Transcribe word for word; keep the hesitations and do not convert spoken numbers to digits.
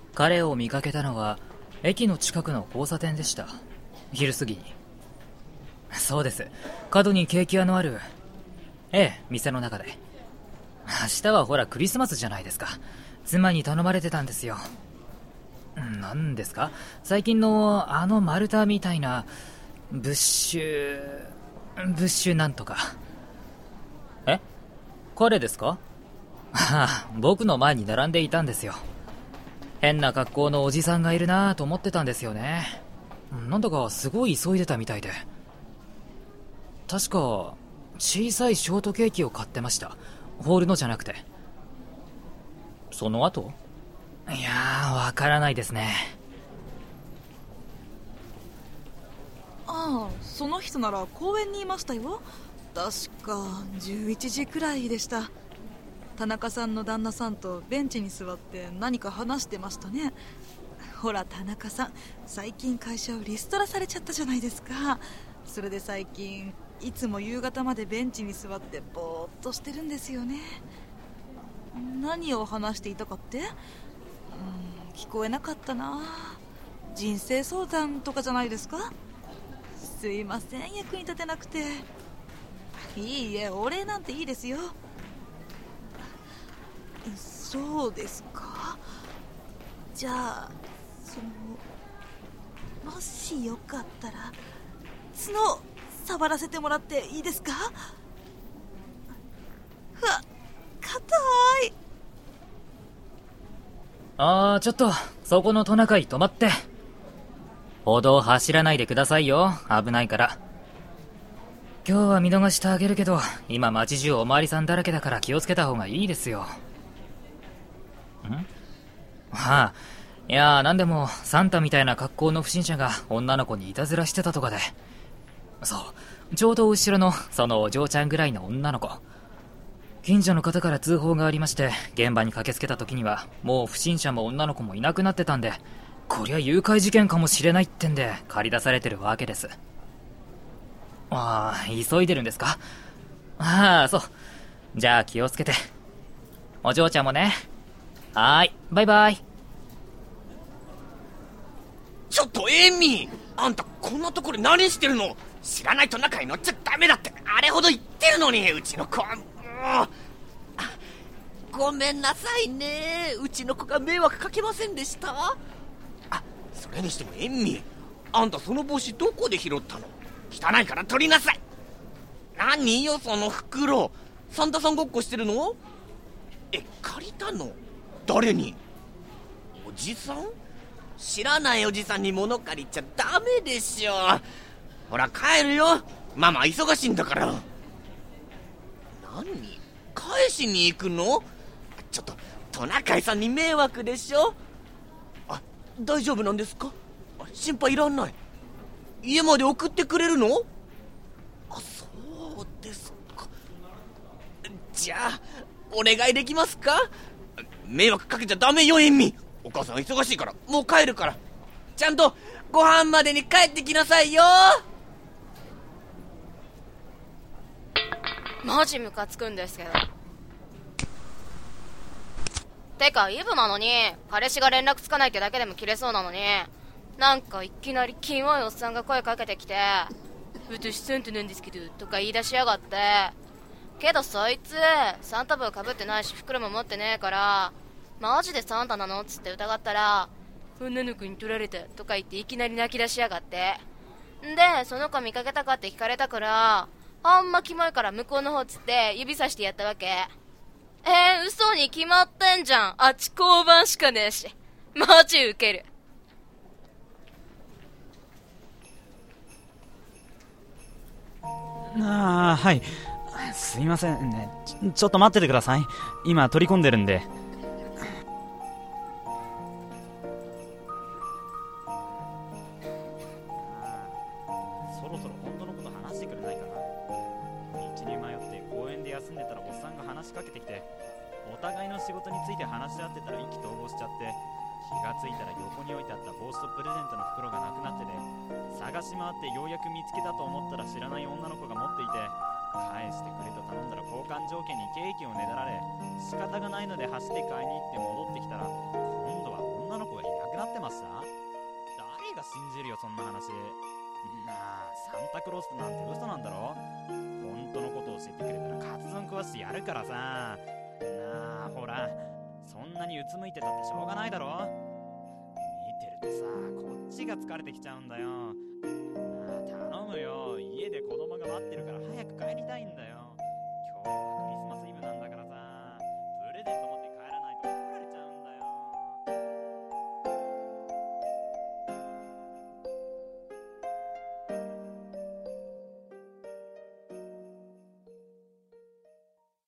彼を見かけたのは駅の近くの交差点でした。昼過ぎに。そうです、角にケーキ屋のある、ええ、店の中で。明日はほらクリスマスじゃないですか。妻に頼まれてたんですよ。何ですか、最近のあの丸太みたいなブッシュブッシュなんとか。え、彼ですか？ああ、僕の前に並んでいたんですよ。変な格好のおじさんがいるなぁと思ってたんですよね。なんだかすごい急いでたみたいで。確か小さいショートケーキを買ってました。ホールのじゃなくて。その後？いやー、わからないですね。 ああ、その人なら公園にいましたよ。確かじゅういちじくらいでした。田中さんの旦那さんとベンチに座って何か話してましたね。ほら田中さん、最近会社をリストラされちゃったじゃないですか。それで最近いつも夕方までベンチに座ってぼーっとしてるんですよね。何を話していたかって？うーん、聞こえなかったな。人生相談とかじゃないですか？すいません、役に立てなくて。いいえ、お礼なんていいですよ。そうですか。じゃあそのもしよかったら角触らせてもらっていいですか？うわ、硬い。 あー、ちょっとそこのトナカイ止まって。歩道走らないでくださいよ、危ないから。今日は見逃してあげるけど、今街中おまわりさんだらけだから気をつけた方がいいですよ。ん？はあ、いやー、なんでもサンタみたいな格好の不審者が女の子にいたずらしてたとかで。そう、ちょうど後ろのそのお嬢ちゃんぐらいの女の子。近所の方から通報がありまして、現場に駆けつけた時にはもう不審者も女の子もいなくなってたんで、こりゃ誘拐事件かもしれないってんで借り出されてるわけです。ああ、急いでるんですか？ああ、そう。じゃあ気をつけて。お嬢ちゃんもね。はーい、バイバイ。 ちょっとエミ、あんたこんなところで何してるの？知らないトナカイ乗っちゃダメだってあれほど言ってるのに。うちの子はもう、ごめんなさいね、うちの子が迷惑かけませんでした。あ、それにしてもエミ、あんたその帽子どこで拾ったの？汚いから取りなさい。何よその袋、サンタさんごっこしてるの？え、借りたの？誰に？おじさん？知らないおじさんに物借りちゃダメでしょ。ほら帰るよ、ママ忙しいんだから。何？返しに行くの？ちょっとトナカイさんに迷惑でしょ。あ、大丈夫なんですか？心配いらない。家まで送ってくれるの？あ、そうですか。じゃあお願いできますか？迷惑かけちゃダメよエミ。お母さん忙しいからもう帰るから、ちゃんとご飯までに帰ってきなさいよ。 マジムカつくんですけど。てかイブなのに彼氏が連絡つかないってだけでも切れそうなのに、なんかいきなりキモいおっさんが声かけてきて、私サンタなんですけどとか言い出しやがって。けどそいつサンタ帽かぶってないし袋も持ってねえから、マジでサンタなのっつって疑ったら、女の子に取られたとか言っていきなり泣き出しやがって。んでその子見かけたかって聞かれたから、あんまキモいから向こうの方っつって指さしてやったわけ。えー、嘘に決まってんじゃん。あっち交番しかねえし。マジウケる。 ああ、はい。すいませんね。ちょ、ちょっと待っててください。今取り込んでるんで。そろそろ本当のこと話してくれないかな。道に迷って公園で休んでたらおっさんが話しかけてきて、お互いの仕事について話し合ってたら意気投合しちゃって、気がついたら横に置いてあった帽子とプレゼントの袋がなくなってて、探し回ってようやく見つけたと思ったら知らない女の子が持っていて、返してくれと頼んだら交換条件にケーキをねだられ、仕方がないので走って買いに行って戻ってきたら、今度は女の子がそんな話。なあ、サンタクロースなんて嘘なんだろ。本当のことを教えてくれたらカツ丼食わしてやるからさ。なあ、ほら、そんなにうつむいてたってしょうがないだろ。見てるとさ、こっちが疲れてきちゃうんだよ。